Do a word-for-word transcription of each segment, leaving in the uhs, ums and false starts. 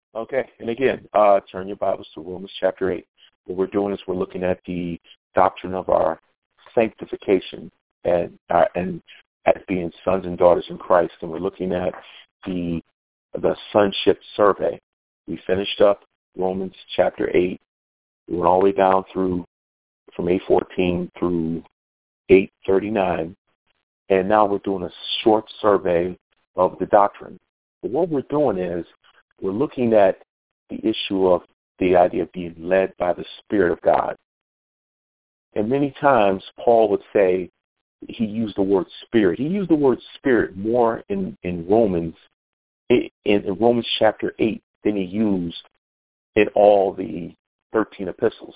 Okay, and again, uh, turn your Bibles to Romans chapter eight. What we're doing is we're looking at the doctrine of our sanctification and uh, and as being sons and daughters in Christ, and we're looking at the the sonship survey. We finished up Romans chapter eight. We went all the way down through from eight fourteen through eight thirty-nine, and now we're doing a short survey of the doctrine. But what we're doing is we're looking at the issue of the idea of being led by the Spirit of God. And many times Paul would say he used the word spirit. He used the word spirit more in, in Romans, in, in Romans chapter eight than he used in all the thirteen epistles.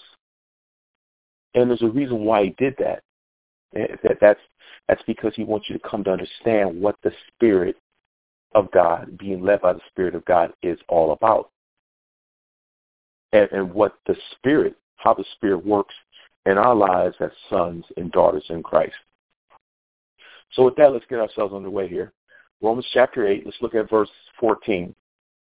And there's a reason why he did that. that that's, that's because he wants you to come to understand what the Spirit of God, being led by the Spirit of God, is all about. And, and what the Spirit, how the Spirit works in our lives as sons and daughters in Christ. So with that, let's get ourselves underway here. Romans chapter eight, let's look at verse fourteen.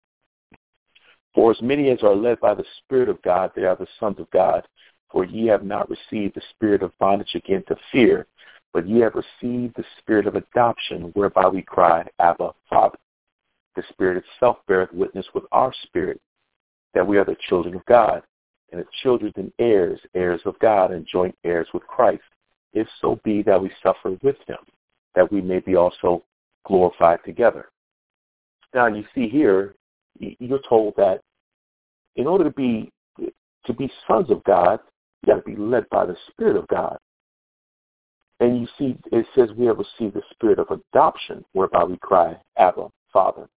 For as many as are led by the Spirit of God, they are the sons of God. For ye have not received the spirit of bondage again to fear, but ye have received the spirit of adoption, whereby we cry, Abba, Father. The Spirit itself beareth witness with our spirit that we are the children of God, and the children and heirs, heirs of God, and joint heirs with Christ, if so be that we suffer with him, that we may be also glorified together. Now you see here, you're told that in order to be to be sons of God, you got to be led by the Spirit of God. And you see, it says we have received the spirit of adoption, whereby we cry, Abba, Father.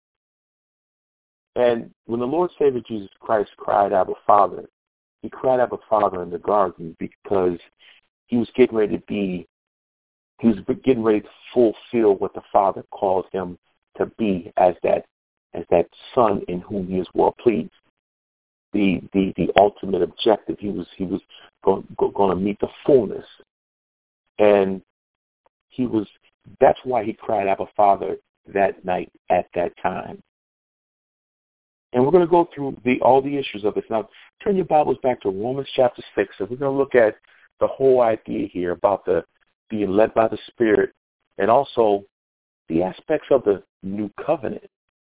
And when the Lord Savior Jesus Christ cried, Abba, Father, he cried, Abba, Father in the garden because he was getting ready to be, he was getting ready to fulfill what the Father calls him to be as that, as that Son in whom he is well pleased. The, the, the ultimate objective. He was, he was going, going to meet the fullness. And he was, that's why he cried, Abba, Father, that night at that time. And we're going to go through the, all the issues of this. Now, turn your Bibles back to Romans chapter six, and we're going to look at the whole idea here about the being led by the Spirit and also the aspects of the new covenant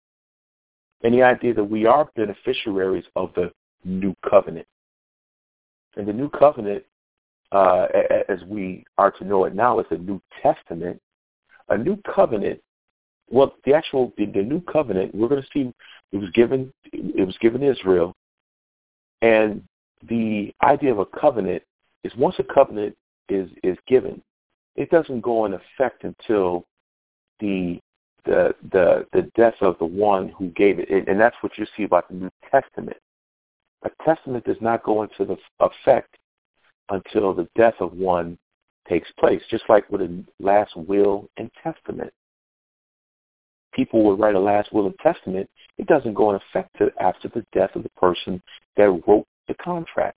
and the idea that we are beneficiaries of the new covenant. And the new covenant, uh, as we are to know it now, is the New Testament. A new covenant, well, the actual, the, the new covenant, we're going to see it was given, it was given to Israel. And the idea of a covenant is once a covenant is, is given, it doesn't go in effect until the the the the death of the one who gave it. And that's what you see about the New Testament. A testament does not go into the effect until the death of one takes place, just like with a last will and testament. People would write a last will and testament. It doesn't go in effect until after the death of the person that wrote the contract.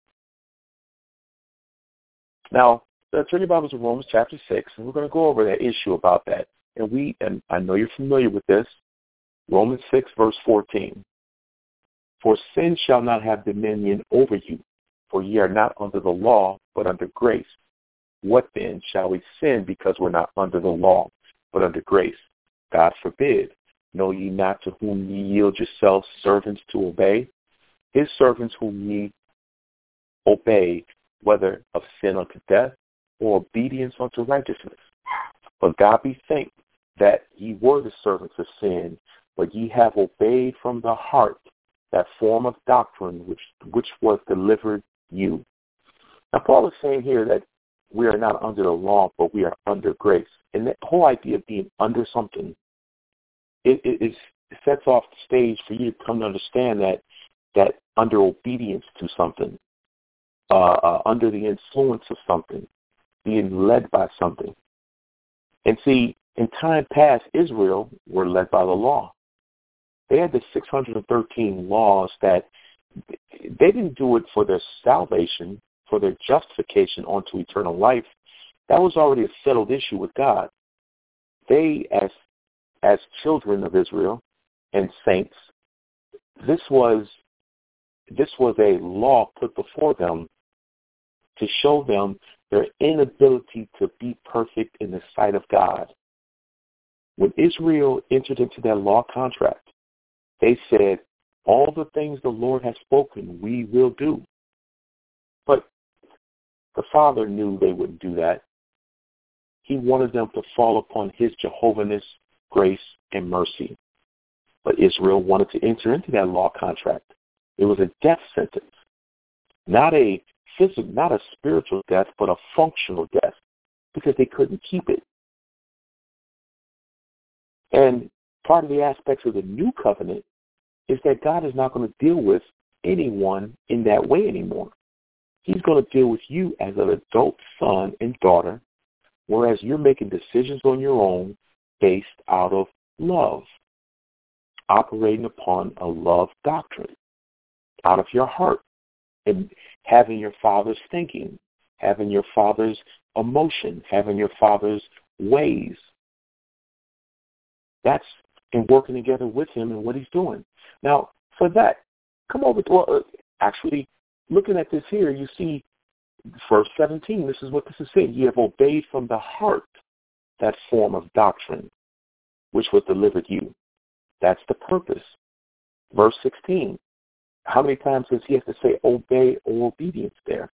Now, let's turn your Bibles to Romans chapter six, and we're going to go over that issue about that. And we, and I know you're familiar with this, Romans six, verse fourteen. For sin shall not have dominion over you, for ye are not under the law, but under grace. What then? Shall we sin because we're not under the law, but under grace? God forbid. Know ye not to whom ye yield yourselves servants to obey? His servants whom ye obey, whether of sin unto death, or obedience unto righteousness. But God be thanked that ye were the servants of sin, but ye have obeyed from the heart that form of doctrine which which was delivered you. Now, Paul is saying here that we are not under the law, but we are under grace. And that whole idea of being under something, it, it, it sets off the stage for you to come to understand that that under obedience to something, uh, uh, under the influence of something, being led by something. And see, in time past, Israel were led by the law. They had the six hundred thirteen laws that they didn't do it for their salvation, for their justification onto eternal life. That was already a settled issue with God. They, as as children of Israel and saints, this was this was a law put before them to show them their inability to be perfect in the sight of God. When Israel entered into that law contract, they said, all the things the Lord has spoken, we will do. But the Father knew they wouldn't do that. He wanted them to fall upon his Jehovah-ness, grace, and mercy. But Israel wanted to enter into that law contract. It was a death sentence, not a physical, not a spiritual death, but a functional death, because they couldn't keep it. And part of the aspects of the new covenant is that God is not going to deal with anyone in that way anymore. He's going to deal with you as an adult son and daughter, whereas you're making decisions on your own based out of love, operating upon a love doctrine, out of your heart, and having your father's thinking, having your father's emotion, having your father's ways. That's in working together with him and what he's doing. Now, for that, come over to, well, actually, looking at this here, you see verse seventeen, this is what this is saying. You have obeyed from the heart that form of doctrine which was delivered you. That's the purpose. Verse sixteen, how many times does he have to say obey or obedience there?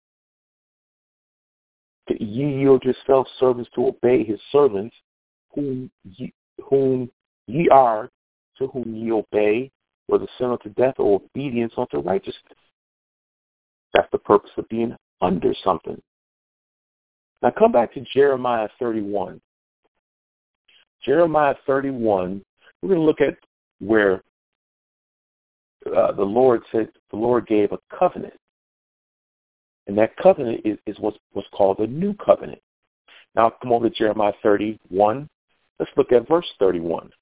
Ye yield yourselves servants to obey his servants, whom ye, whom ye are, to whom ye obey, whether sin unto death or obedience unto righteousness. That's the purpose of being under something. Now come back to Jeremiah thirty-one. Jeremiah thirty-one, we're going to look at where uh, the Lord said, the Lord gave a covenant. And that covenant is, is what's, what's called the new covenant. Now come over to Jeremiah thirty-one. Let's look at verse thirty-one.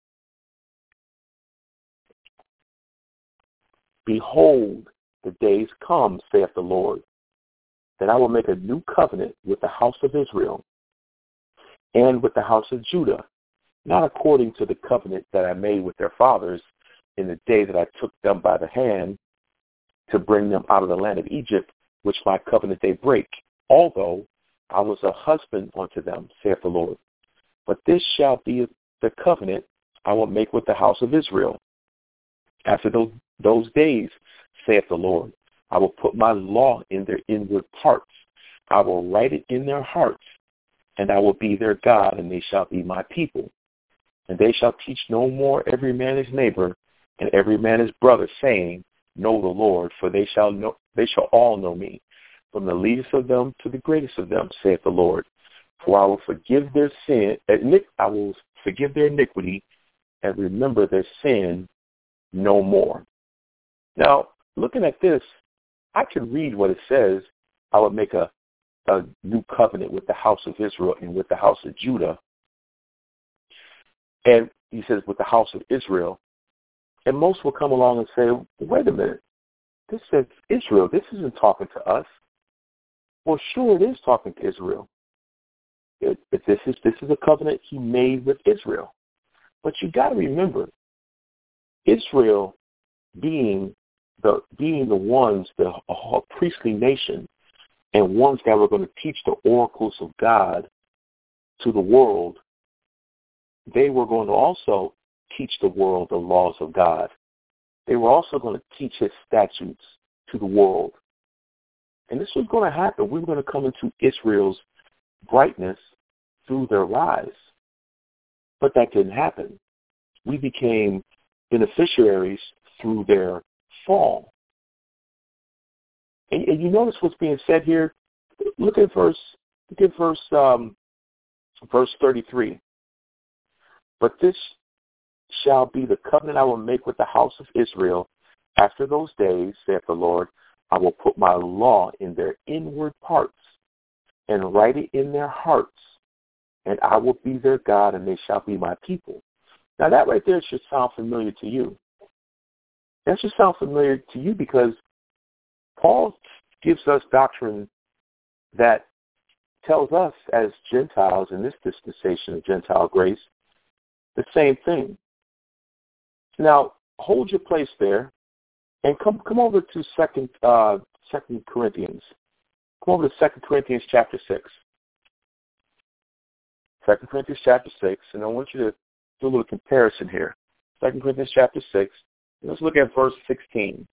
Behold, the days come, saith the Lord, that I will make a new covenant with the house of Israel and with the house of Judah, not according to the covenant that I made with their fathers in the day that I took them by the hand to bring them out of the land of Egypt, which my covenant they break, although I was a husband unto them, saith the Lord. But this shall be the covenant I will make with the house of Israel. After those, those days, saith the Lord, I will put my law in their inward parts. I will write it in their hearts, and I will be their God, and they shall be my people. And they shall teach no more every man his neighbor, and every man his brother, saying, Know the Lord, for they shall know, they shall all know me, from the least of them to the greatest of them, saith the Lord. For I will forgive their sin, I will forgive their iniquity, and remember their sin no more. Now, looking at this, I can read what it says. I would make a, a new covenant with the house of Israel and with the house of Judah. And he says with the house of Israel. And most will come along and say, wait a minute, this says Israel. This isn't talking to us. Well, sure, it is talking to Israel. It, it, this is this is a covenant he made with Israel. But you got to remember, Israel being the being the ones, the a priestly nation, and ones that were going to teach the oracles of God to the world, they were going to also teach the world the laws of God. They were also going to teach his statutes to the world. And this was going to happen. We were going to come into Israel's brightness through their lives. But that didn't happen. We became beneficiaries through their fall. And, and you notice what's being said here? Look at verse, look at verse, um, verse thirty-three. But this shall be the covenant I will make with the house of Israel. After those days, saith the Lord, I will put my law in their inward parts and write it in their hearts, and I will be their God, and they shall be my people. Now that right there should sound familiar to you. That should sound familiar to you because Paul gives us doctrine that tells us as Gentiles in this dispensation of Gentile grace the same thing. Now, hold your place there. And come come over to Second uh, Second Corinthians. Come over to Second Corinthians chapter six. Second Corinthians chapter six, and I want you to do a little comparison here. Second Corinthians chapter six. Let's look at verse sixteen.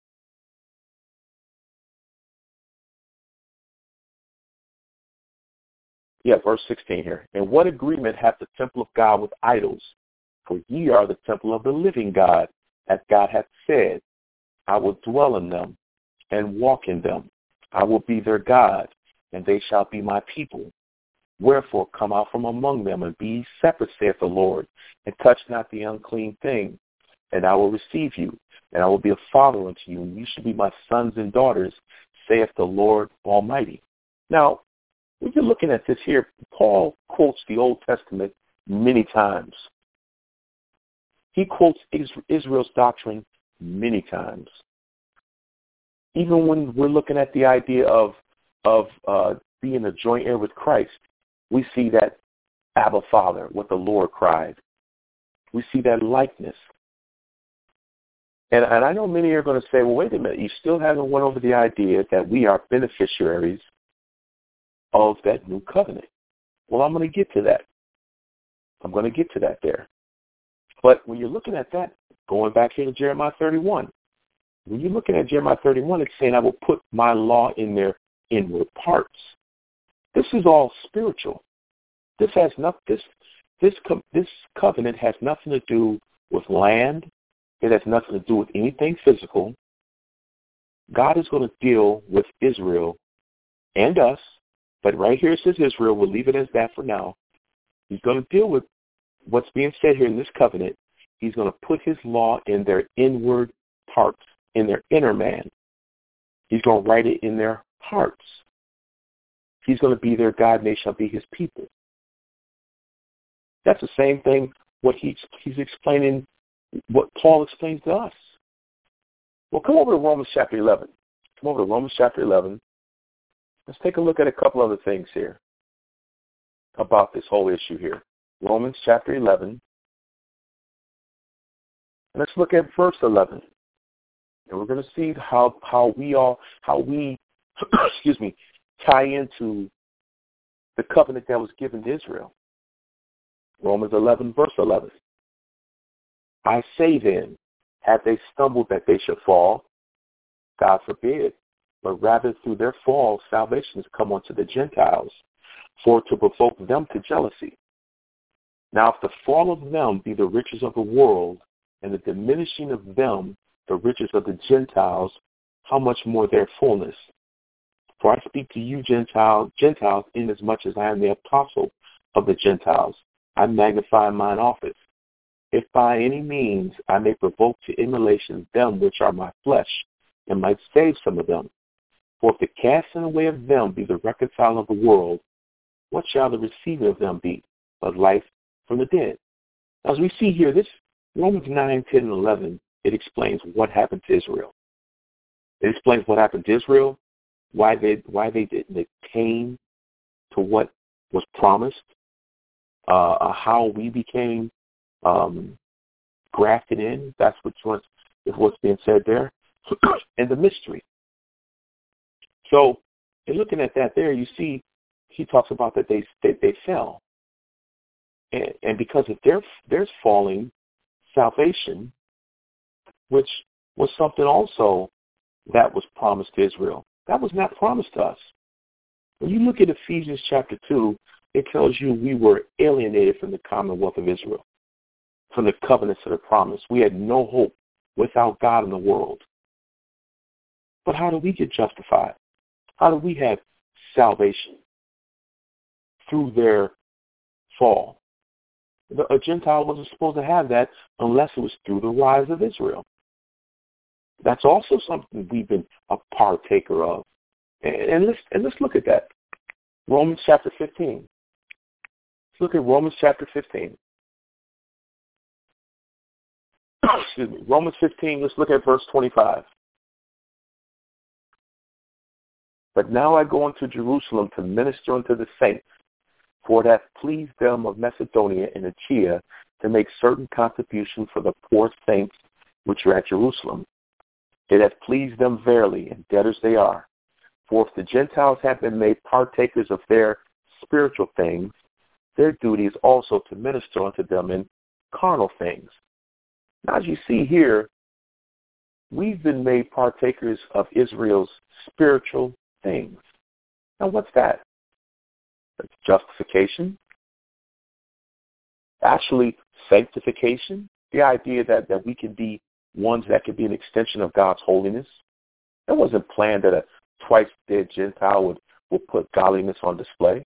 Yeah, verse sixteen here. And what agreement hath the temple of God with idols? For ye are the temple of the living God, as God hath said, I will dwell in them and walk in them. I will be their God, and they shall be my people. Wherefore come out from among them, and be ye separate, saith the Lord, and touch not the unclean thing. And I will receive you, and I will be a father unto you, and you shall be my sons and daughters, saith the Lord Almighty. Now, when you're looking at this here, Paul quotes the Old Testament many times. He quotes Israel's doctrine many times. Even when we're looking at the idea of of uh, being a joint heir with Christ, we see that Abba Father, what the Lord cried. We see that likeness. And, and I know many are going to say, well, wait a minute, you still haven't went over the idea that we are beneficiaries of that new covenant. Well, I'm going to get to that. I'm going to get to that there. But when you're looking at that, going back here to Jeremiah thirty-one, when you're looking at Jeremiah thirty-one, it's saying I will put my law in their inward parts. This is all spiritual. This has not, this this this covenant has nothing to do with land. It has nothing to do with anything physical. God is going to deal with Israel and us, but right here it says Israel. We'll leave it as that for now. He's going to deal with what's being said here in this covenant. He's going to put his law in their inward parts, in their inner man. He's going to write it in their hearts. He's going to be their God, and they shall be his people. That's the same thing what he's, he's explaining, what Paul explains to us. Well, come over to Romans chapter eleven. Come over to Romans chapter eleven. Let's take a look at a couple other things here about this whole issue here. Romans chapter eleven. Let's look at verse eleven. And we're going to see how, how we all, how we, excuse me, tie into the covenant that was given to Israel. Romans eleven, verse eleven. I say then, have they stumbled that they should fall? God forbid. But rather through their fall, salvation has come unto the Gentiles, for to provoke them to jealousy. Now if the fall of them be the riches of the world, and the diminishing of them the riches of the Gentiles, how much more their fullness? For I speak to you Gentiles, Gentiles, inasmuch as I am the apostle of the Gentiles. I magnify mine office. If by any means I may provoke to immolation them which are my flesh, and might save some of them. For if the casting away of them be the reconciling of the world, what shall the receiving of them be but life from the dead? As we see here, this Romans nine, ten, and eleven, it explains what happened to Israel. It explains what happened to Israel, why they why they didn't attain to what was promised, uh, how we became um, grafted in. That's what's is what's being said there, and the mystery. So, in looking at that, there you see he talks about that they they, they fell, and, and because of their their falling, salvation, which was something also that was promised to Israel. That was not promised to us. When you look at Ephesians chapter two, it tells you we were alienated from the commonwealth of Israel, from the covenants of the promise. We had no hope without God in the world. But how do we get justified? How do we have salvation? Through their fall. A Gentile wasn't supposed to have that unless it was through the rise of Israel. That's also something we've been a partaker of. And, and let's and let's look at that. Romans chapter fifteen. Let's look at Romans chapter fifteen. Excuse me. Romans fifteen, let's look at verse twenty-five. But now I go unto Jerusalem to minister unto the saints, for it hath pleased them of Macedonia and Achaia to make certain contribution for the poor saints which are at Jerusalem. It hath pleased them verily, and debtors they are. For if the Gentiles have been made partakers of their spiritual things, their duty is also to minister unto them in carnal things. Now, as you see here, we've been made partakers of Israel's spiritual things. Now, what's that? That's justification. Actually, sanctification. The idea that, that we can be ones that can be an extension of God's holiness. It wasn't planned that a twice-dead Gentile would, would put godliness on display.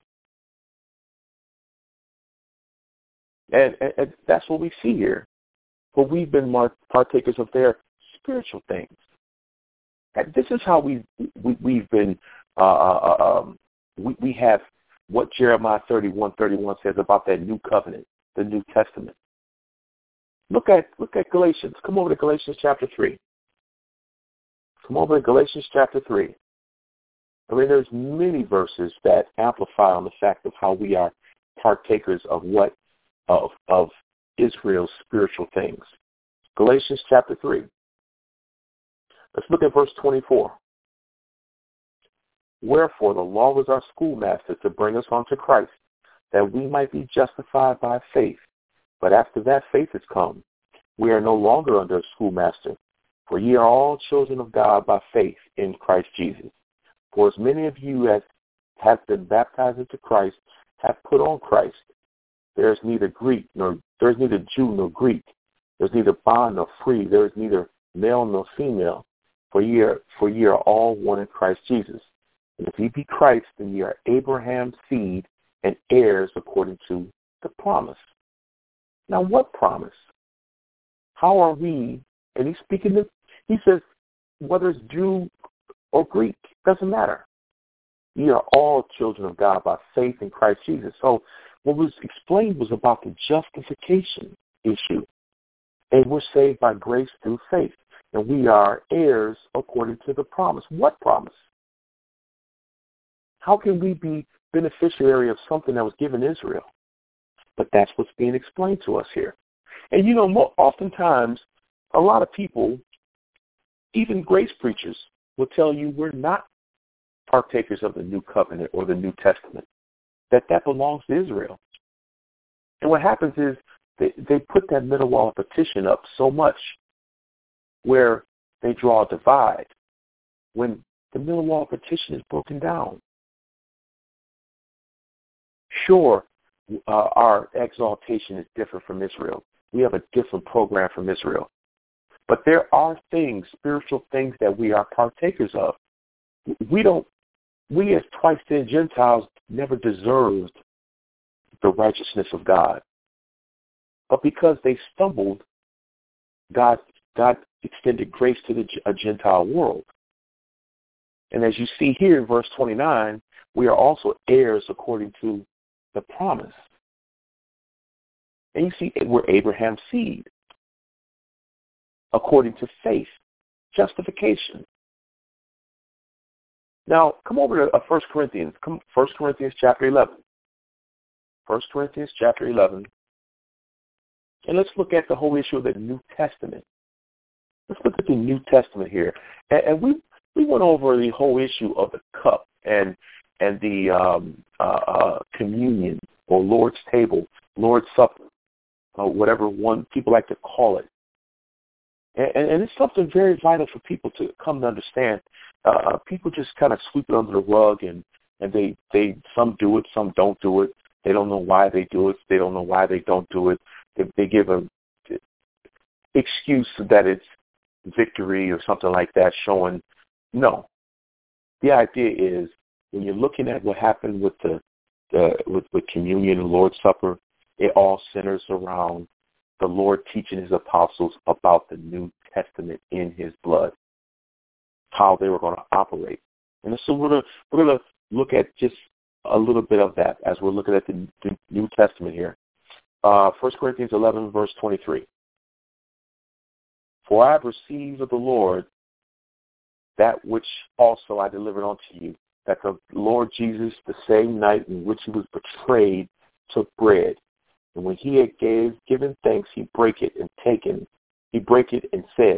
And, and, and that's what we see here. For we've been partakers of their spiritual things. And this is how we, we, we've been, uh, um, we, we have what Jeremiah thirty-one thirty-one says about that new covenant, the New Testament. Look at look at Galatians. Come over to Galatians chapter three. Come over to Galatians chapter three. I mean, there's many verses that amplify on the fact of how we are partakers of what of of Israel's spiritual things. Galatians chapter three. Let's look at verse twenty-four. Wherefore the law was our schoolmaster to bring us unto Christ, that we might be justified by faith. But after that faith is come, we are no longer under a schoolmaster, for ye are all children of God by faith in Christ Jesus. For as many of you as have been baptized into Christ have put on Christ. There is neither Greek nor there is neither Jew nor Greek. There is neither bond nor free. There is neither male nor female. For ye are for ye are all one in Christ Jesus. And if ye be Christ, then ye are Abraham's seed and heirs according to the promise. Now, what promise? How are we? And he's speaking to, he says, whether it's Jew or Greek, doesn't matter. Ye are all children of God by faith in Christ Jesus. So what was explained was about the justification issue. And we're saved by grace through faith. And we are heirs according to the promise. What promise? How can we be beneficiary of something that was given Israel? But that's what's being explained to us here. And, you know, more, oftentimes, a lot of people, even grace preachers, will tell you we're not partakers of the New Covenant or the New Testament, that that belongs to Israel. And what happens is they, they put that middle wall of petition up so much where they draw a divide when the middle wall of petition is broken down. Sure, uh, our exaltation is different from Israel. We have a different program from Israel. But there are things, spiritual things that we are partakers of. We don't, we as twice-dead Gentiles never deserved the righteousness of God. But because they stumbled, God, God extended grace to the a Gentile world. And as you see here in verse twenty-nine, we are also heirs according to the promise. And you see, we're Abraham's seed according to faith, justification. Now, come over to First Corinthians. Come, First Corinthians chapter eleven. First Corinthians chapter eleven. And let's look at the whole issue of the New Testament. Let's look at the New Testament here. And, and we we went over the whole issue of the cup and and the um, uh, uh, communion or Lord's table, Lord's Supper, uh, whatever one people like to call it. And, and it's something very vital for people to come to understand. Uh, people just kind of sweep it under the rug, and, and they, they some do it, some don't do it. They don't know why they do it. They don't know why they don't do it. They, they give a excuse that it's victory or something like that, showing no. The idea is when you're looking at what happened with the, the with, with communion and Lord's Supper, it all centers around the Lord teaching his apostles about the New Testament in his blood, how they were going to operate. And so we're going to, we're going to look at just a little bit of that as we're looking at the, the New Testament here. Uh, First Corinthians eleven, verse twenty-three. For I have received of the Lord that which also I delivered unto you, that the Lord Jesus, the same night in which he was betrayed, took bread. And when he had gave, given thanks, he brake it and taken. He brake it and said,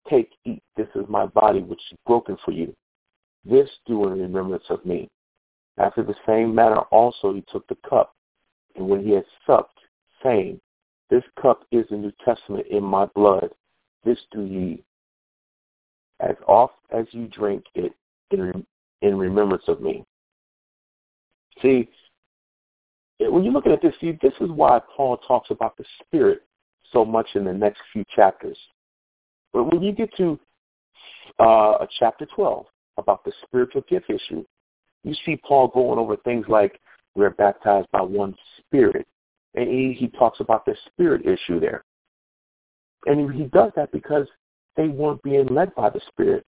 Take, eat. This is my body, which is broken for you. This do in remembrance of me. After the same manner also he took the cup, and when he had supped, saying, This cup is the New Testament in my blood. This do ye, as oft as you drink it, in, in remembrance of me. See, when you're looking at this, see, this is why Paul talks about the Spirit so much in the next few chapters. But when you get to uh, chapter twelve about the spiritual gift issue, you see Paul going over things like we're baptized by one Spirit. And he, he talks about the Spirit issue there. And he does that because they weren't being led by the Spirit.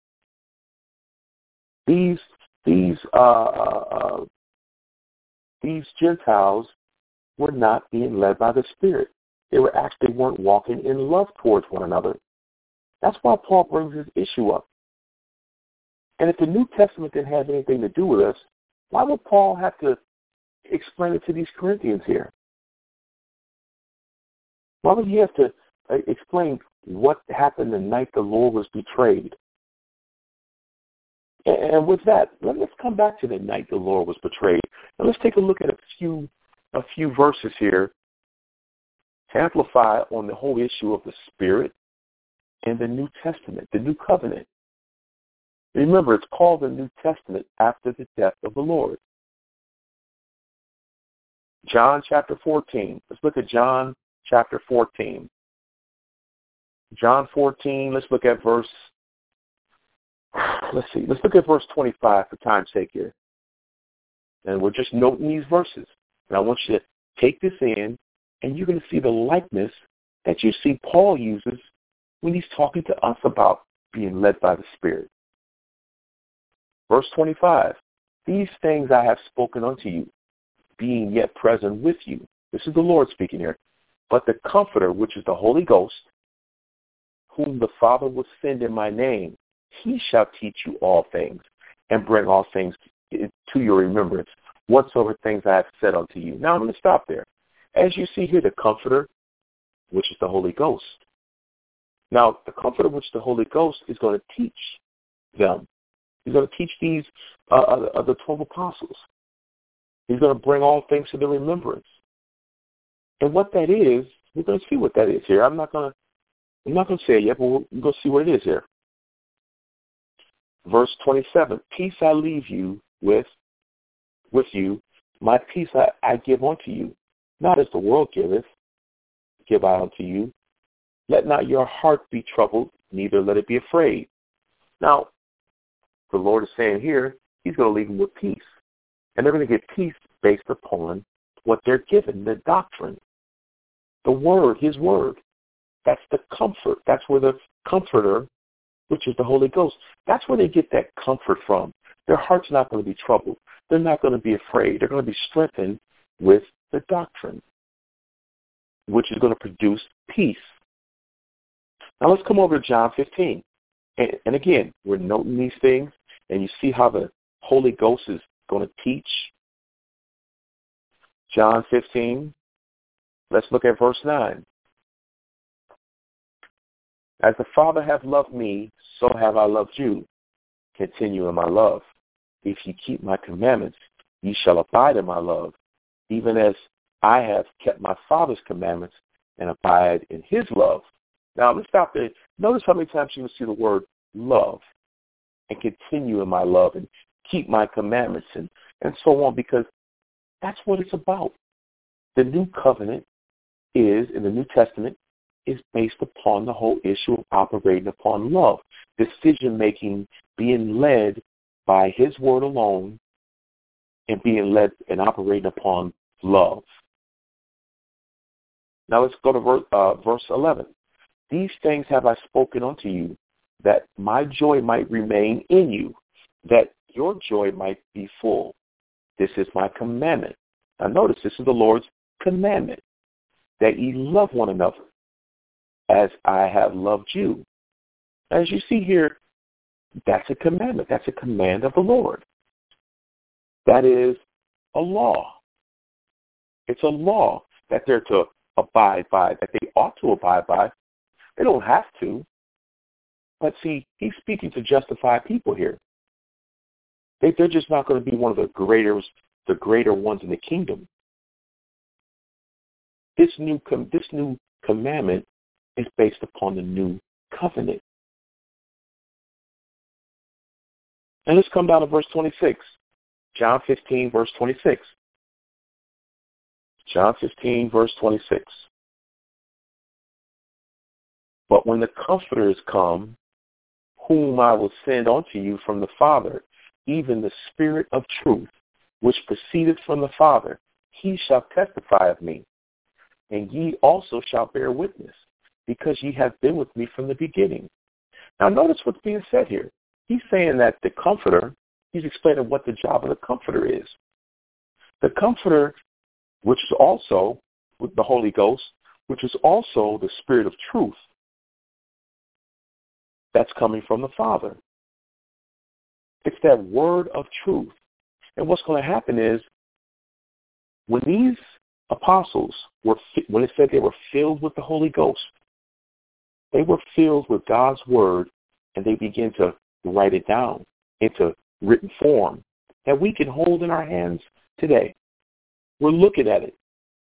These these uh, uh, these Gentiles were not being led by the Spirit. They were actually weren't walking in love towards one another. That's why Paul brings this issue up. And if the New Testament didn't have anything to do with us, why would Paul have to explain it to these Corinthians here? Why would he have to uh, explain what happened the night the Lord was betrayed? And, and with that, let, let's come back to the night the Lord was betrayed. And let's take a look at a few a few verses here to amplify on the whole issue of the Spirit and the New Testament, the New Covenant. Remember, it's called the New Testament after the death of the Lord. John chapter fourteen. Let's look at John chapter fourteen. John fourteen, let's look at verse, let's see, let's look at verse twenty-five for time's sake here. And we're just noting these verses. And I want you to take this in, and you're going to see the likeness that you see Paul uses when he's talking to us about being led by the Spirit. Verse twenty-five, these things I have spoken unto you, being yet present with you. This is the Lord speaking here. But the Comforter, which is the Holy Ghost, whom the Father will send in my name, he shall teach you all things, and bring all things to your remembrance, whatsoever things I have said unto you. Now I'm going to stop there. As you see here, the Comforter, which is the Holy Ghost. Now, the Comforter, which is the Holy Ghost, is going to teach them. He's going to teach these uh, uh, the twelve apostles. He's going to bring all things to their remembrance. And what that is, we're going to see what that is here. I'm not going to, I'm not going to say it yet, but we're going to see what it is here. Verse twenty-seven: Peace I leave you with, with you. My peace I, I give unto you, not as the world giveth, give I unto you. Let not your heart be troubled, neither let it be afraid. Now, the Lord is saying here, he's going to leave them with peace. And they're going to get peace based upon what they're given, the doctrine, the word, his word. That's the comfort. That's where the Comforter, which is the Holy Ghost, that's where they get that comfort from. Their heart's not going to be troubled. They're not going to be afraid. They're going to be strengthened with the doctrine, which is going to produce peace. Now let's come over to John fifteen. And, and again, we're noting these things, and you see how the Holy Ghost is going to teach. John fifteen, let's look at verse nine. As the Father hath loved me, so have I loved you. Continue in my love. If ye keep my commandments, ye shall abide in my love, even as I have kept my Father's commandments and abide in his love. Now, let's stop there. Notice how many times you will see the word love and continue in my love and keep my commandments and, and so on, because that's what it's about. The new covenant is, in the New Testament, is based upon the whole issue of operating upon love, decision-making, being led by his word alone, and being led and operating upon love. Now let's go to verse, uh, verse eleven. These things have I spoken unto you, that my joy might remain in you, that your joy might be full. This is my commandment. Now notice, this is the Lord's commandment, that ye love one another as I have loved you. As you see here, that's a commandment. That's a command of the Lord. That is a law. It's a law that they're to abide by, that they ought to abide by. They don't have to. But see, he's speaking to justified people here. They, they're just not going to be one of the greater, the greater ones in the kingdom. This new, com- this new commandment is based upon the new covenant. And let's come down to verse twenty-six. John fifteen, verse twenty-six. John fifteen, verse twenty-six. But when the Comforter is come, whom I will send unto you from the Father, even the Spirit of truth, which proceedeth from the Father, he shall testify of me. And ye also shall bear witness, because ye have been with me from the beginning. Now notice what's being said here. He's saying that the Comforter, he's explaining what the job of the Comforter is. The Comforter, which is also with the Holy Ghost, which is also the Spirit of truth, that's coming from the Father. It's that word of truth. And what's going to happen is, when these apostles were, when it said they were filled with the Holy Ghost, they were filled with God's word, and they began to write it down into written form that we can hold in our hands today. We're looking at it.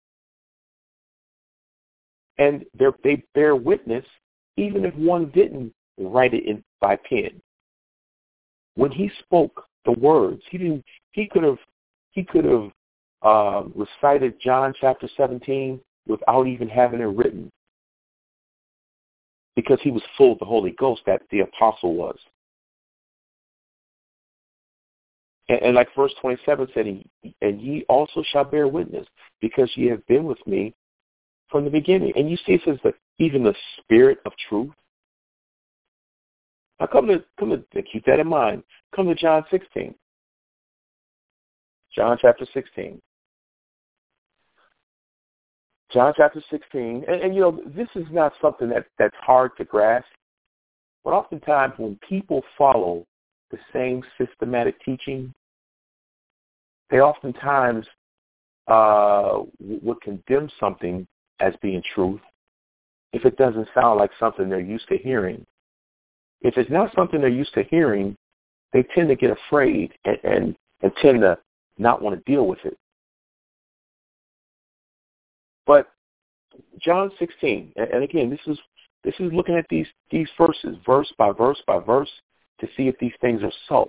And they bear witness even if one didn't write it in by pen. When he spoke the words, he didn't. He could have. He could have uh, recited John chapter seventeen without even having it written, because he was full of the Holy Ghost. That the apostle was. And, and like verse twenty-seven said, and ye also shall bear witness, because ye have been with me from the beginning. And you see, it says that even the Spirit of truth. Now come to come to keep that in mind. Come to John sixteen. John chapter sixteen. John chapter sixteen. And, and you know, this is not something that, that's hard to grasp. But oftentimes when people follow the same systematic teaching, they oftentimes uh, would condemn something as being truth if it doesn't sound like something they're used to hearing. If it's not something they're used to hearing, they tend to get afraid and, and, and tend to not want to deal with it. But John sixteen, and again, this is this is looking at these these verses, verse by verse by verse, to see if these things are so.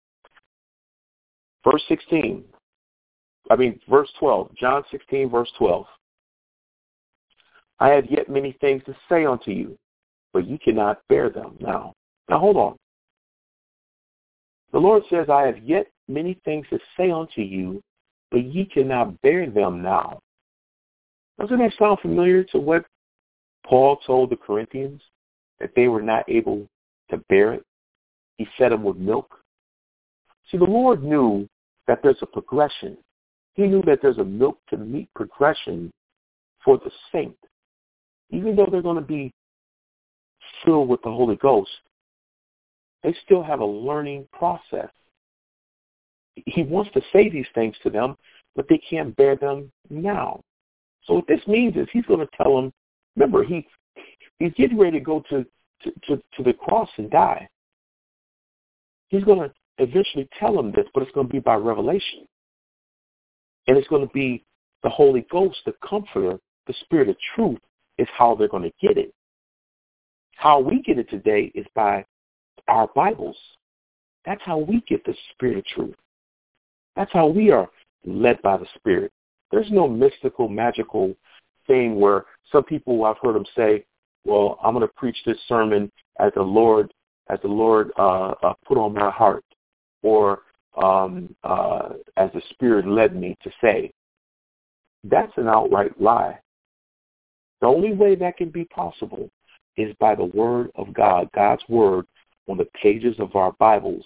Verse sixteen, I mean, verse twelve, John sixteen, verse twelve. I have yet many things to say unto you, but you cannot bear them now. Now, hold on. The Lord says, I have yet many things to say unto you, but ye cannot bear them now. Doesn't that sound familiar to what Paul told the Corinthians, that they were not able to bear it? He fed them with milk. See, the Lord knew that there's a progression. He knew that there's a milk to meat progression for the saint. Even though they're going to be filled with the Holy Ghost, they still have a learning process. He wants to say these things to them, but they can't bear them now. So what this means is he's going to tell them, remember, he he's getting ready to go to, to, to, to the cross and die. He's going to eventually tell them this, but it's going to be by revelation. And it's going to be the Holy Ghost, the Comforter, the Spirit of truth, is how they're going to get it. How we get it today is by our Bibles. That's how we get the Spirit of truth. That's how we are led by the Spirit. There's no mystical, magical thing where some people, I've heard them say, well, I'm going to preach this sermon as the Lord, as the Lord uh, uh, put on my heart, or um, uh, as the Spirit led me to say. That's an outright lie. The only way that can be possible is by the Word of God, God's Word on the pages of our Bibles.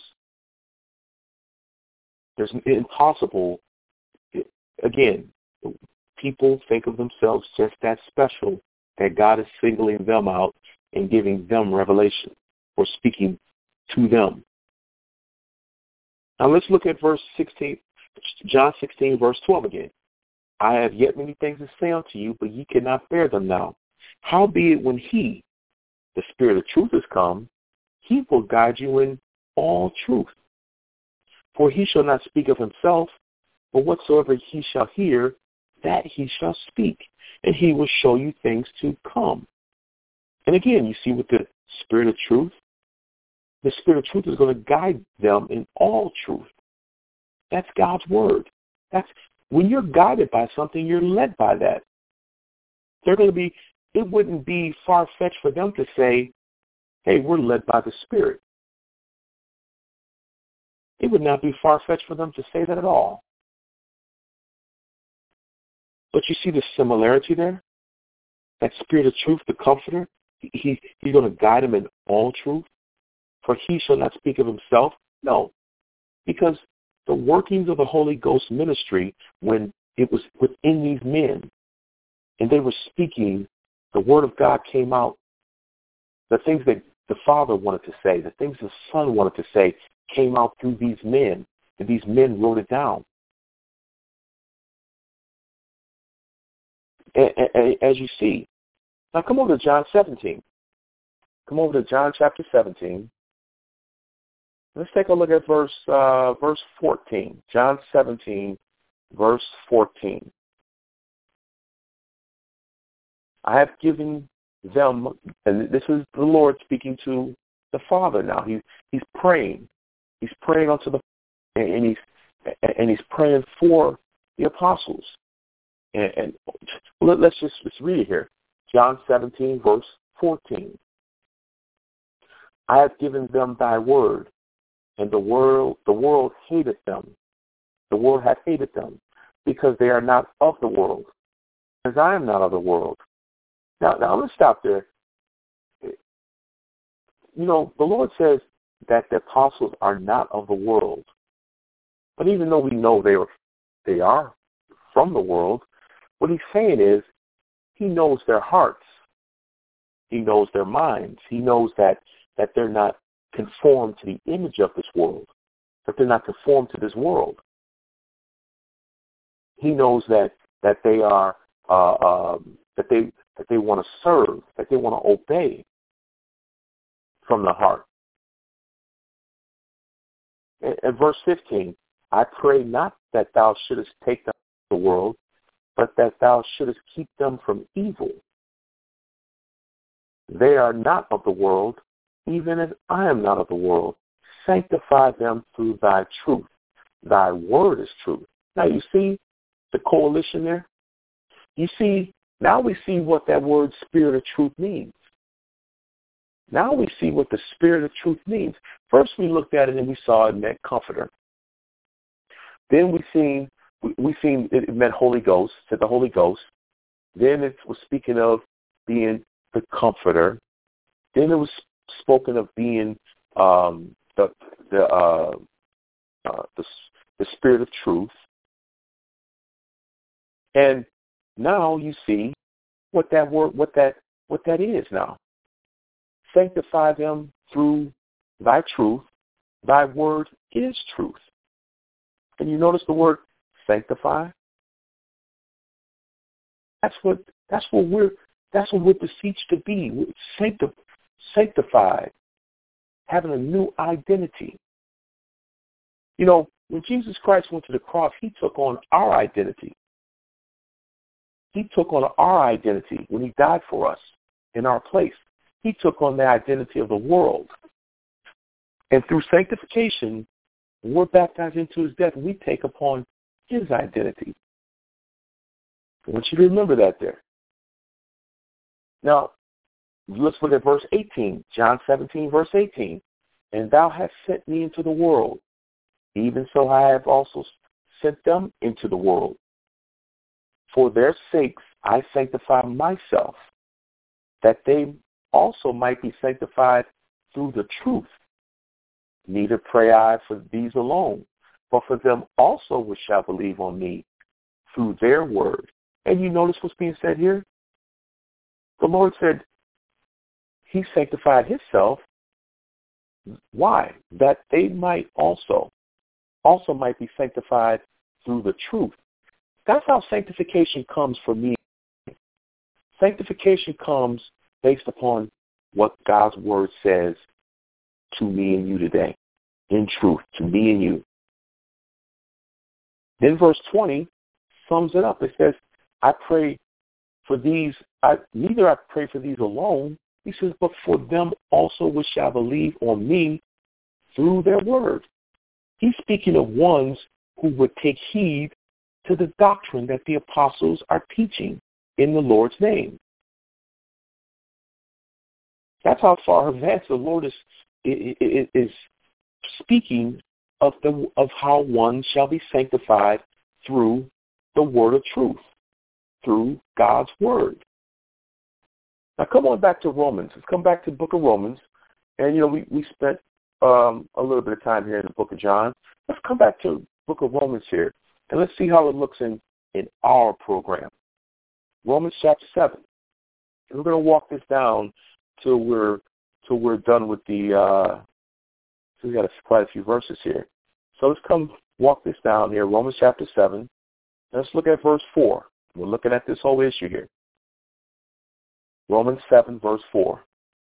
There's impossible. Again, people think of themselves just that special, that God is singling them out and giving them revelation or speaking to them. Now let's look at verse sixteen, John sixteen, verse twelve again. I have yet many things to say unto you, but ye cannot bear them now. Howbeit when he, the Spirit of truth, is come, he will guide you in all truth. For he shall not speak of himself, but whatsoever he shall hear, that he shall speak, and he will show you things to come. And again, you see with the Spirit of truth, the Spirit of truth is going to guide them in all truth. That's God's word. That's when you're guided by something, you're led by that. They're going to be, it wouldn't be far-fetched for them to say, hey, we're led by the Spirit. It would not be far-fetched for them to say that at all. But you see the similarity there? That Spirit of truth, the Comforter, he, he's going to guide them in all truth. For he shall not speak of himself. No, because the workings of the Holy Ghost ministry, when it was within these men, and they were speaking, the Word of God came out. The things that the Father wanted to say, the things the Son wanted to say, came out through these men, and these men wrote it down. And, and, as you see, now come over to John seventeen. Come over to John chapter seventeen. Let's take a look at verse uh, verse fourteen. John seventeen, verse fourteen. I have given them, and this is the Lord speaking to the Father now. He, he's praying. He's praying unto the, and he's and he's praying for the apostles. And, and let, let's just let's read it here. John seventeen, verse fourteen. I have given them thy word, and the world the world hated them. The world hath hated them, because they are not of the world, as I am not of the world. Now, now I'm going to stop there. You know, the Lord says that the apostles are not of the world. But even though we know they are, they are from the world, what he's saying is he knows their hearts. He knows their minds. He knows that, that they're not conformed to the image of this world, that they're not conformed to this world. He knows that, that they are uh, um, that they that they want to serve, that they want to obey from the heart. In verse fifteen, I pray not that thou shouldest take them from the world, but that thou shouldest keep them from evil. They are not of the world, even as I am not of the world. Sanctify them through thy truth. Thy word is truth. Now you see the coalition there? You see, now we see what that word Spirit of truth means. Now we see what the Spirit of truth means. First we looked at it and we saw it meant Comforter. Then we seen we, we seen it meant Holy Ghost, said the Holy Ghost. Then it was speaking of being the Comforter. Then it was spoken of being um, the the, uh, uh, the the Spirit of truth. And now you see what that word, what that, what that is now. Sanctify them through thy truth. Thy word is truth. And you notice the word sanctify? That's what, that's what we're, that's what we're beseeched to be. We're sancti- sanctified, having a new identity. You know, when Jesus Christ went to the cross, he took on our identity. He took on our identity when he died for us in our place. He took on the identity of the world. And through sanctification, when we're baptized into his death, we take upon his identity. I want you to remember that there. Now, let's look at verse eighteen, John seventeen, verse eighteen. And thou hast sent me into the world, even so I have also sent them into the world. For their sakes I sanctify myself, that they also might be sanctified through the truth. Neither pray I for these alone, but for them also which shall believe on me through their word. And you notice what's being said here? The Lord said he sanctified himself. Why? That they might also, also might be sanctified through the truth. That's how sanctification comes for me. Sanctification comes based upon what God's word says to me and you today. In truth, to me and you. Then verse twenty sums it up. It says, I pray for these, I, neither I pray for these alone, he says, but for them also which shall believe on me through their word. He's speaking of ones who would take heed to the doctrine that the apostles are teaching in the Lord's name. That's how far advanced the Lord is, is, is speaking of the of how one shall be sanctified through the word of truth, through God's word. Now come on back to Romans. Let's come back to the book of Romans. And, you know, we, we spent um, a little bit of time here in the book of John. Let's come back to the book of Romans here, and let's see how it looks in, in our program. Romans chapter seven. And we're going to walk this down till we're, till we're done with the, uh, so we got quite a few verses here. So let's come walk this down here, Romans chapter seven. Let's look at verse four. We're looking at this whole issue here. Romans seven, verse four.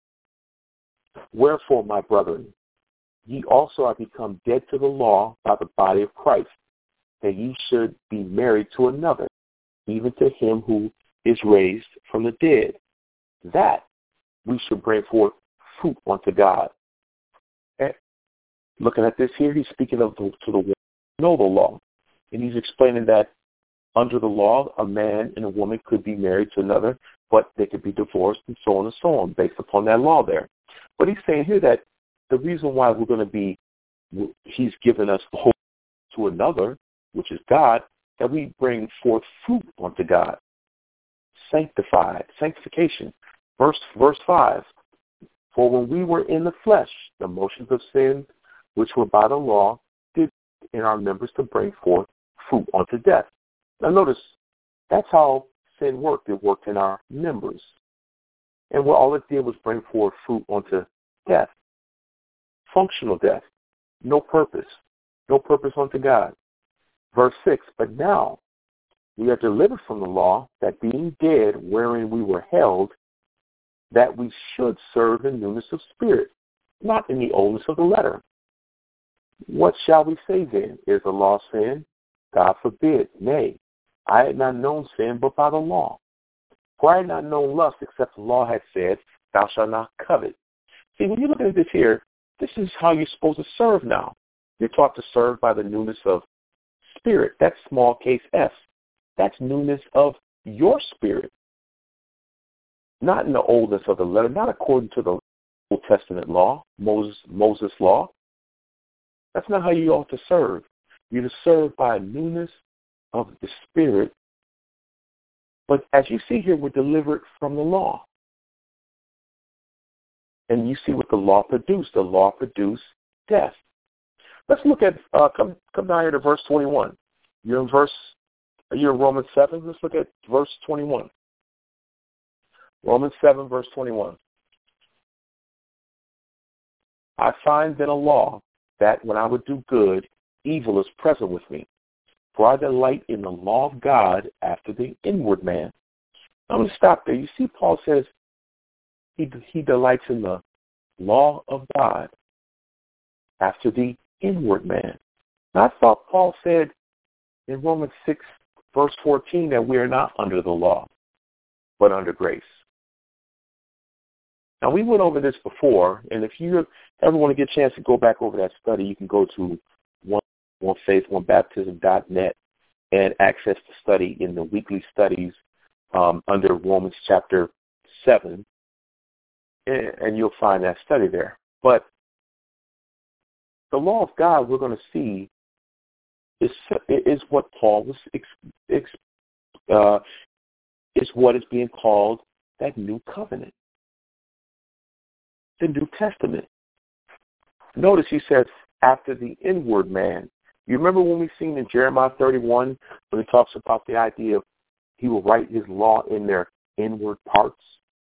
Wherefore, my brethren, ye also are become dead to the law by the body of Christ, that ye should be married to another, even to him who is raised from the dead, that we should bring forth fruit unto God. And looking at this here, he's speaking of the, to the one who know the law. And he's explaining that under the law, a man and a woman could be married to another, but they could be divorced and so on and so on based upon that law there. But he's saying here that the reason why we're going to be, he's given us the hope to another, which is God, that we bring forth fruit unto God. Sanctified, sanctification. Verse, verse five. For when we were in the flesh, the motions of sin, which were by the law, did in our members to bring forth fruit unto death. Now notice, that's how sin worked. It worked in our members. And what all it did was bring forth fruit unto death. Functional death. No purpose. No purpose unto God. Verse six, but now we are delivered from the law, that being dead wherein we were held, that we should serve in newness of spirit, not in the oldness of the letter. What shall we say then? Is the law sin? God forbid. Nay, I had not known sin but by the law. For I had not known lust except the law had said, thou shalt not covet. See, when you look at this here, this is how you're supposed to serve now. You're taught to serve by the newness of spirit. That's small case S. That's newness of your spirit. Not in the oldness of the letter, not according to the Old Testament law, Moses, Moses' law. That's not how you ought to serve. You're to serve by newness of the spirit. But as you see here, we're delivered from the law. And you see what the law produced. The law produced death. Let's look at, uh, come come down here to verse twenty-one. You're in verse, you're in Romans seven. Let's look at verse twenty-one. Romans seven, verse twenty-one. I find then a law that when I would do good, evil is present with me. For I delight in the law of God after the inward man. I'm going to stop there. You see, Paul says he, he delights in the law of God after the inward man. And I thought Paul said in Romans six, verse fourteen, that we are not under the law, but under grace. Now, we went over this before, and if you ever want to get a chance to go back over that study, you can go to one, one faith one baptism dot net and access the study in the weekly studies um, under Romans chapter seven, and, and you'll find that study there. But the law of God, we're going to see, is is what Paul was ex, ex, uh, is what is being called that new covenant. The New Testament. Notice he says, after the inward man. You remember when we seen in Jeremiah thirty-one, when he talks about the idea of he will write his law in their inward parts?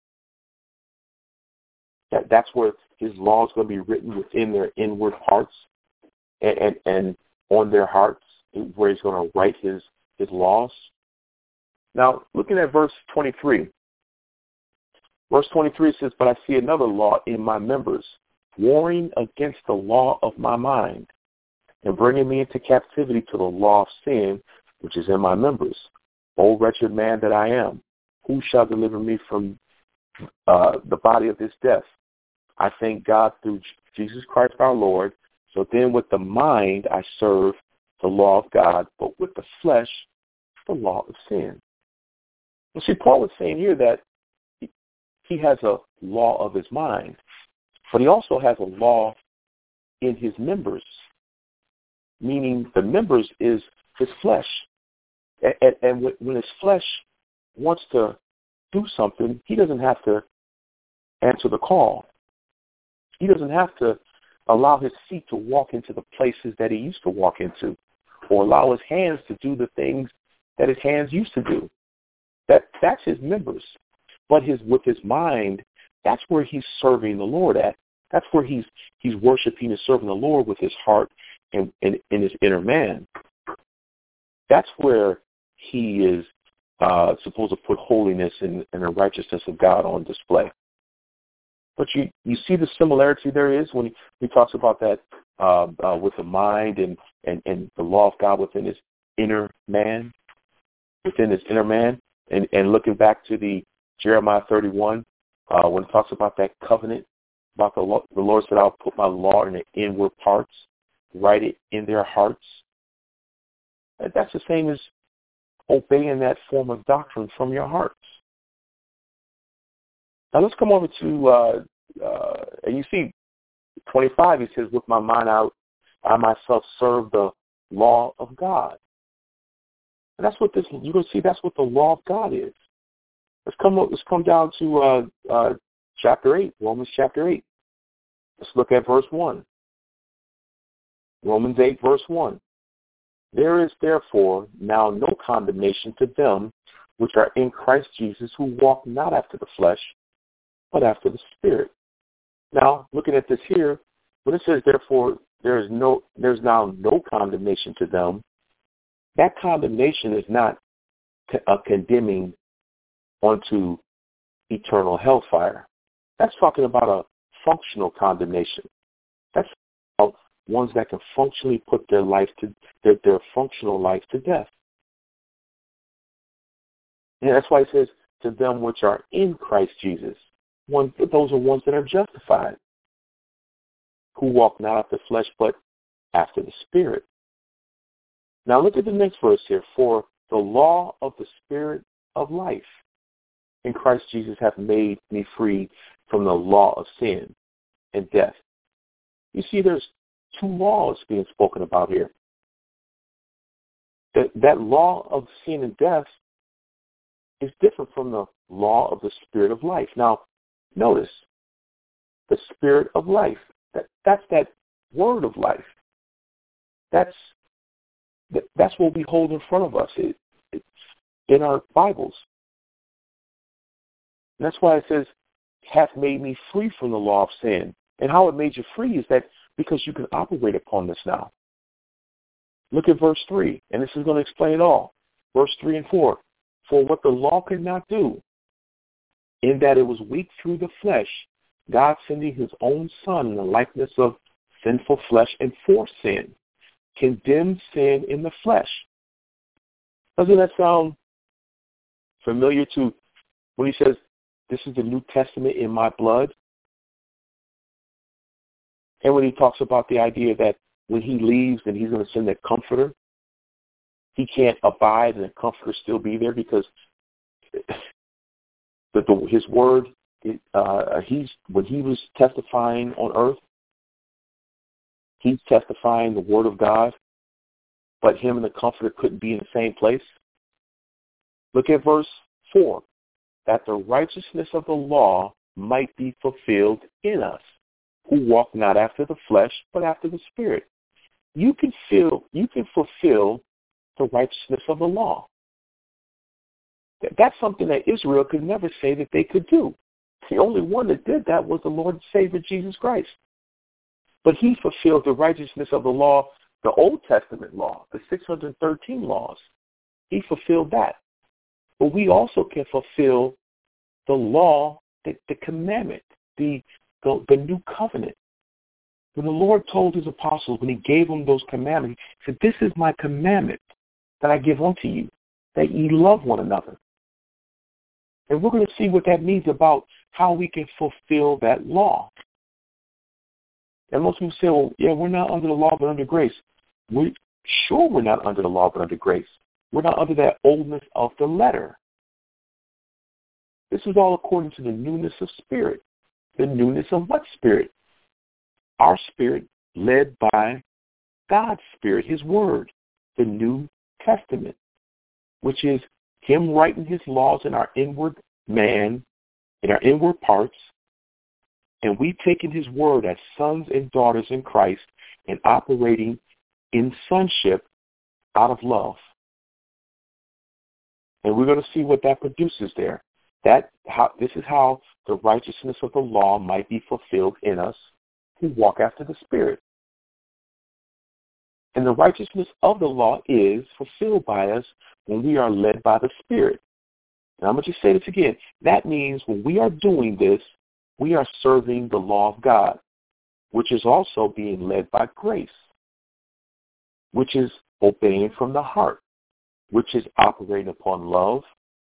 That That's where his law is going to be written within their inward parts and, and, and on their hearts, where he's going to write his, his laws. Now, looking at verse twenty-three. Verse twenty-three says, but I see another law in my members, warring against the law of my mind, and bringing me into captivity to the law of sin, which is in my members. O wretched man that I am, who shall deliver me from uh, the body of this death? I thank God through Jesus Christ our Lord. So then with the mind I serve the law of God, but with the flesh, the law of sin. You see, Paul was saying here that he has a law of his mind, but he also has a law in his members, meaning the members is his flesh. And, and when his flesh wants to do something, he doesn't have to answer the call. He doesn't have to allow his feet to walk into the places that he used to walk into, or allow his hands to do the things that his hands used to do. That that's his members. But his with his mind, that's where he's serving the Lord at. That's where he's he's worshiping and serving the Lord with his heart and in his inner man. That's where he is uh, supposed to put holiness and, and the righteousness of God on display. But you, you see the similarity there is when he, he talks about that uh, uh, with the mind and, and, and the law of God within his inner man, within his inner man. And, and looking back to the Jeremiah thirty-one, uh, when it talks about that covenant, about the, law, the Lord said, I'll put my law in the inward parts, write it in their hearts. And that's the same as obeying that form of doctrine from your hearts. Now let's come over to, uh, uh, and you see, twenty-five, he says, with my mind out, I myself serve the law of God. And that's what this, you're going to see, that's what the law of God is. Let's come, let's come down to uh, uh, chapter eight, Romans chapter eight. Let's look at verse one. Romans eight, verse one. There is therefore now no condemnation to them which are in Christ Jesus, who walk not after the flesh, but after the Spirit. Now, looking at this here, when it says therefore there is no, there's now no condemnation to them, that condemnation is not a condemning onto eternal hellfire. That's talking about a functional condemnation. That's about ones that can functionally put their life to their, their functional life to death. And that's why it says to them which are in Christ Jesus. One, those are ones that are justified, who walk not after the flesh, but after the Spirit. Now look at the next verse here. For the law of the Spirit of life in Christ Jesus hath made me free from the law of sin and death. You see, there's two laws being spoken about here. That, that law of sin and death is different from the law of the Spirit of life. Now, notice, the Spirit of life, that, that's that word of life. That's that, that's what we hold in front of us it, it, in our Bibles. And that's why it says, hath made me free from the law of sin. And how it made you free is that because you can operate upon this now. Look at verse three, and this is going to explain it all. Verse three and four. For what the law could not do, in that it was weak through the flesh, God sending his own Son in the likeness of sinful flesh and for sin, condemned sin in the flesh. Doesn't that sound familiar to when he says, this is the New Testament in my blood? And when he talks about the idea that when he leaves and he's going to send a comforter, he can't abide and the comforter still be there because the, the, his word, it, uh, he's when he was testifying on earth, he's testifying the word of God, but him and the comforter couldn't be in the same place. Look at verse four, that the righteousness of the law might be fulfilled in us, who walk not after the flesh, but after the Spirit. You can feel, you can fulfill the righteousness of the law. That's something that Israel could never say that they could do. The only one that did that was the Lord and Savior Jesus Christ. But he fulfilled the righteousness of the law, the Old Testament law, the six hundred thirteen laws. He fulfilled that. But we also can fulfill the law, the, the commandment, the, the the new covenant. When the Lord told his apostles, when he gave them those commandments, he said, this is my commandment that I give unto you, that ye love one another. And we're going to see what that means about how we can fulfill that law. And most people say, well, yeah, we're not under the law but under grace. We sure we're not under the law but under grace. We're not under that oldness of the letter. This is all according to the newness of spirit. The newness of what spirit? Our spirit led by God's Spirit, his word, the New Testament, which is him writing his laws in our inward man, in our inward parts, and we taking his word as sons and daughters in Christ and operating in sonship out of love. And we're going to see what that produces there. That how this is how the righteousness of the law might be fulfilled in us who walk after the Spirit. And the righteousness of the law is fulfilled by us when we are led by the Spirit. And I'm going to just say this again. That means when we are doing this, we are serving the law of God, which is also being led by grace, which is obeying from the heart, which is operating upon love.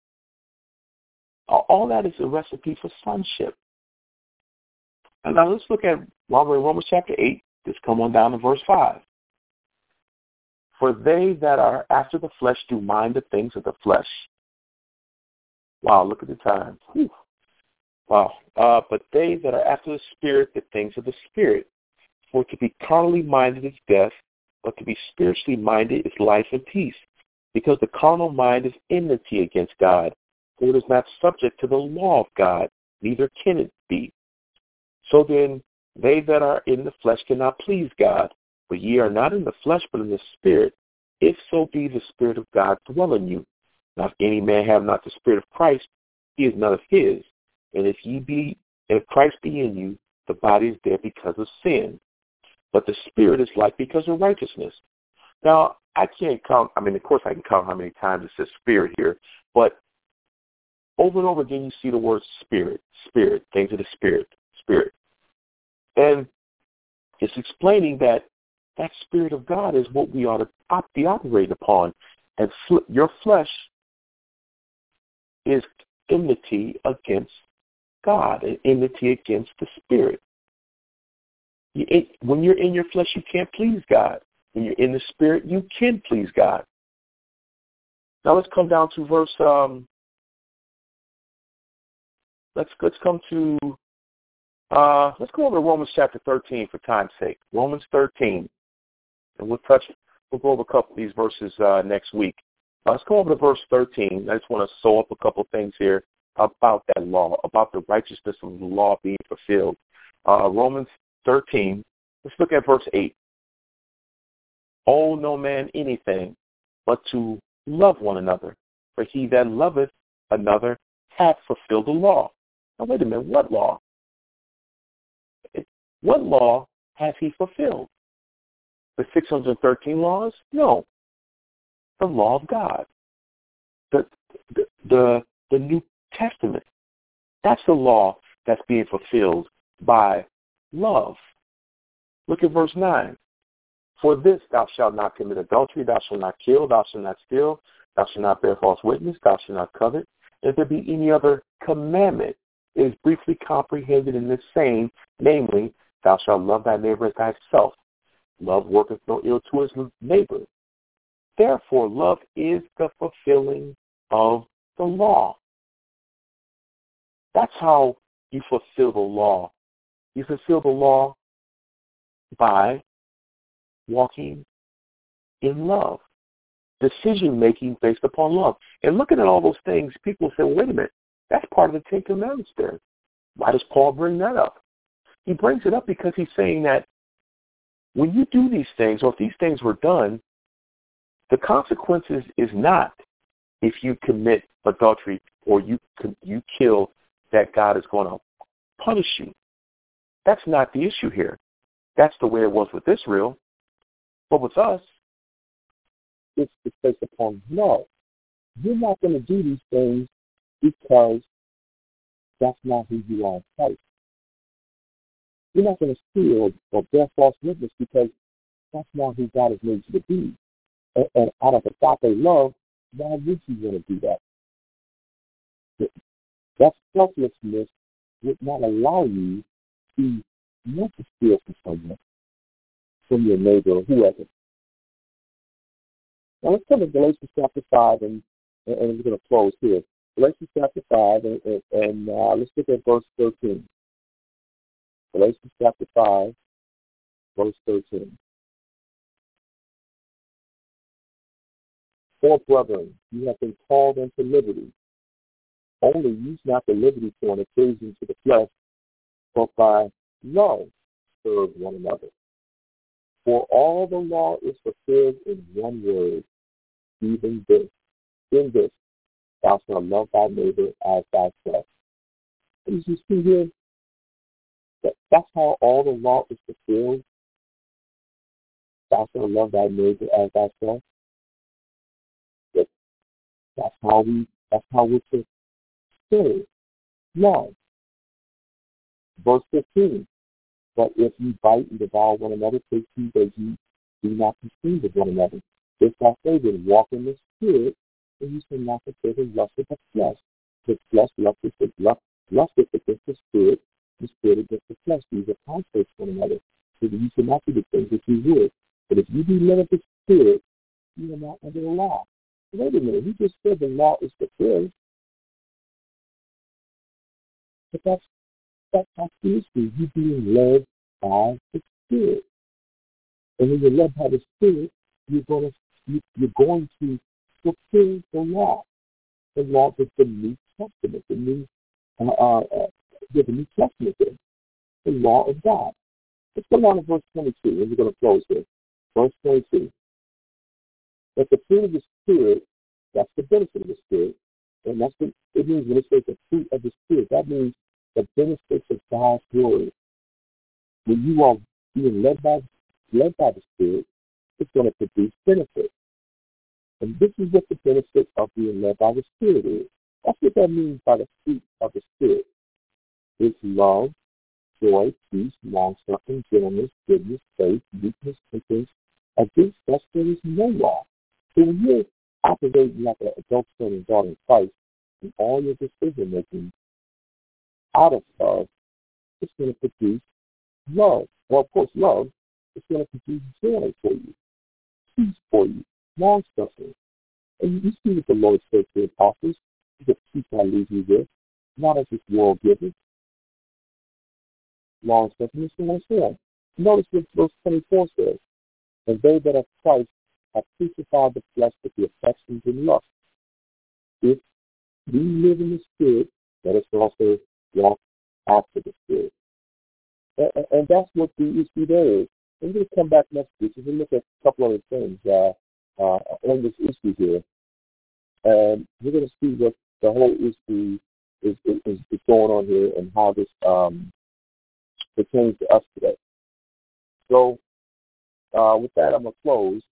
All that is a recipe for sonship. And now let's look at, while we're in Romans chapter eight, just come on down to verse five. For they that are after the flesh do mind the things of the flesh. Wow, look at the time. Whew. Wow. Uh, but they that are after the Spirit, the things of the Spirit. For to be carnally minded is death, but to be spiritually minded is life and peace. Because the carnal mind is enmity against God, for it is not subject to the law of God, neither can it be. So then, they that are in the flesh cannot please God. But ye are not in the flesh, but in the Spirit, if so be the Spirit of God dwell in you. Now if any man have not the Spirit of Christ, he is none of his. And if ye be, if Christ be in you, the body is dead because of sin. But the Spirit is life because of righteousness. Now, I can't count, I mean, of course I can count how many times it says Spirit here, but over and over again you see the word Spirit, Spirit, things of the Spirit, Spirit. And it's explaining that that Spirit of God is what we ought to op- be operating upon. And fl- your flesh is enmity against God, and enmity against the Spirit. You, it, when you're in your flesh, you can't please God. When you're in the Spirit, you can please God. Now let's come down to verse. Um, let's let's come to. Uh, let's go over to Romans chapter thirteen for time's sake. Romans thirteen, and we'll touch. We'll go over a couple of these verses uh, next week. Uh, let's go over to verse thirteen. I just want to sew up a couple of things here about that law, about the righteousness of the law being fulfilled. Uh, Romans thirteen. Let's look at verse eight. Owe no man anything but to love one another, for he that loveth another hath fulfilled the law. Now wait a minute, what law? What law hath he fulfilled? The six hundred thirteen laws? No. The law of God. The, the, the, the New Testament. That's the law that's being fulfilled by love. Look at verse nine. For this thou shalt not commit adultery, thou shalt not kill, thou shalt not steal, thou shalt not bear false witness, thou shalt not covet. If there be any other commandment, it is briefly comprehended in this saying, namely, thou shalt love thy neighbor as thyself. Love worketh no ill to his neighbor. Therefore, love is the fulfilling of the law. That's how you fulfill the law. You fulfill the law by walking in love, decision-making based upon love. And looking at all those things, people say, well, wait a minute, that's part of the Ten Commandments there. Why does Paul bring that up? He brings it up because he's saying that when you do these things, or if these things were done, the consequences is not if you commit adultery or you you kill that God is going to punish you. That's not the issue here. That's the way it was with Israel. But with us, it's, it's based upon love. You're not going to do these things because that's not who you are in Christ. You're not going to steal or bear false witness because that's not who God has made you to be. And, and out of agape love, why would you want to do that? That selflessness would not allow you to not to steal from someone, from your neighbor or whoever. Now let's come to Galatians chapter five, and, and, and we're going to close here. Galatians chapter five, and, and, and uh, let's look at verse thirteen. Galatians chapter five, verse thirteen. For brethren, you have been called unto liberty. Only use not the liberty for an occasion to the flesh, but by love serve one another. For all the law is fulfilled in one word, even this. In this, thou shalt love thy neighbor as thyself. And you see here, that that's how all the law is fulfilled. Thou shalt love thy neighbor as thyself. That, that's how we. That's how we're to serve. Love. Verse fifteen. But if you bite and devour one another, take heed that you do not consume with one another. If I say then walk in the Spirit, then you shall not fulfill the lust of the flesh. The flesh lusteth lust, lusteth against the Spirit, the Spirit against the flesh. These are contrary to one another. So that you shall not do the things that you would. But if you be led of the Spirit, you are not under the law. Wait a minute, he just said the law is fulfilled. But that's That's not the issue. You're being led by the Spirit. And when you're led by the Spirit, you're going to, you, you're going to fulfill the law. The law is the New Testament, the New, uh, uh, uh, the New Testament, there, the law of God. Let's go on to verse twenty-two, and we're going to close here. Verse twenty-two. But the fruit of the Spirit, that's the benefit of the Spirit, and that's what it means when it says the fruit of the Spirit. That means the benefits of God's glory. When you are being led by led by the Spirit, it's going to produce benefit. And this is what the benefit of being led by the Spirit is. That's what that means by the fruit of the Spirit. It's love, joy, peace, long-suffering, gentleness, goodness, faith, meekness, temperance. Against such there is no law. So when you're operating like an adult son and daughter in Christ, and all your decision-making out of love, it's going to produce love. Well, of course, love is going to produce joy for you, peace for you, long suffering. And you see what the Lord said to the apostles: the peace I leave you with, not as this world giveth. Long suffering is so on so on. Notice what verse twenty-four says: and they that are Christ have crucified the flesh with the affections and lusts. If we live in the Spirit, let us also walk after the Spirit. And, and that's what the issue there is. We're going to come back next week and we'll look at a couple other things uh, uh, on this issue here. And we're going to see what the whole issue is, is, is going on here and how this um, pertains to us today. So uh, with that, I'm going to close.